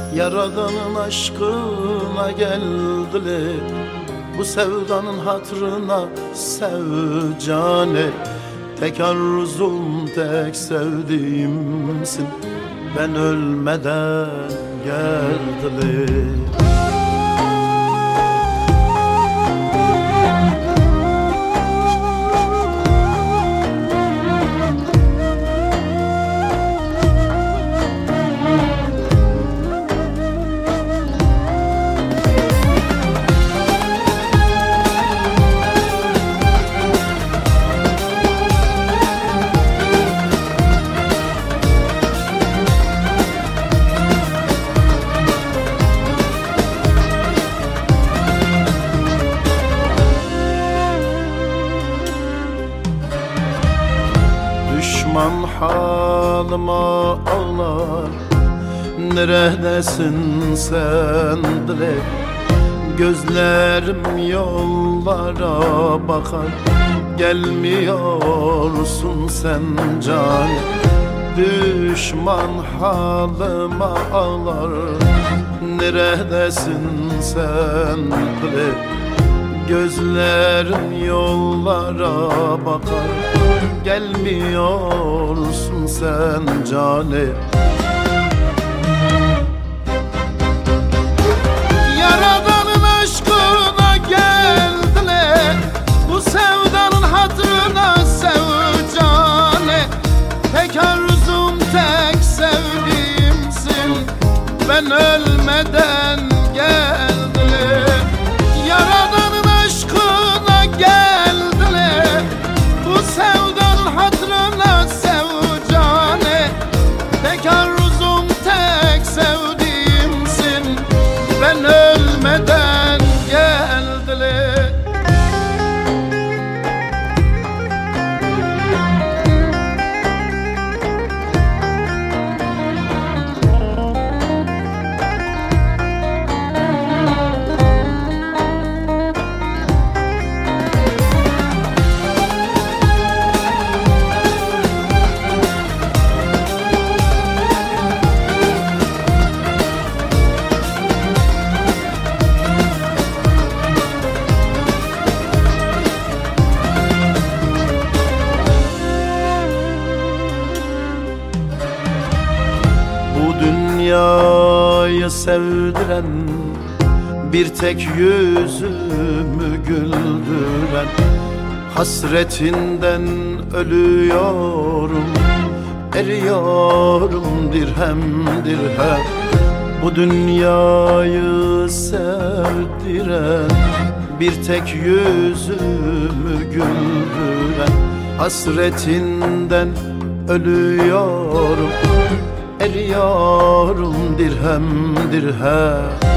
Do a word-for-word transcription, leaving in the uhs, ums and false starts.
Yaradanın aşkına geldiler, bu sevdanın hatırına sev cane. Tek arzum tek sevdiğimsin, ben ölmeden geldiler. Düşman halıma ağlar, neredesin sen dilek? Gözlerim yollara bakar, gelmiyorsun sen can. Düşman halıma ağlar, neredesin sen dilek? Gözlerim yollara bakar, gelmiyorsun sen cane. Yaradanın aşkına geldiler, bu sevdanın hatırına sev cane. Tek arzum tek sevdiğimsin, ben ölmeden geldiler. Yaradanın aşkına geldiler, bu sevdanın hatırına sev cane. Tek arzum tek sevdiğimsin, ben ölmeden geldiler. Dünyayı sevdiren, bir tek yüzümü güldüren, hasretinden ölüyorum, eriyorum dirhem dirhem. Bu dünyayı sevdiren, bir tek yüzümü güldüren, hasretinden ölüyorum, eriyorum dirhem dirhem.